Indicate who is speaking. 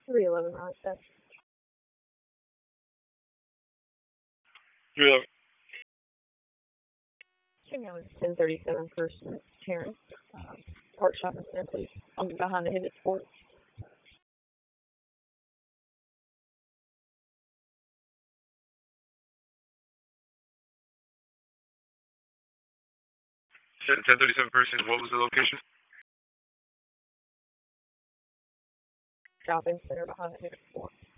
Speaker 1: 311 right, that's
Speaker 2: 311.
Speaker 1: Now it's 1037 First Terrace, Park Shopping Center, please. I'm behind the Hibbett Sports.
Speaker 2: 1037 First. What was the location?
Speaker 1: Shopping Center behind the Hibbett Sports.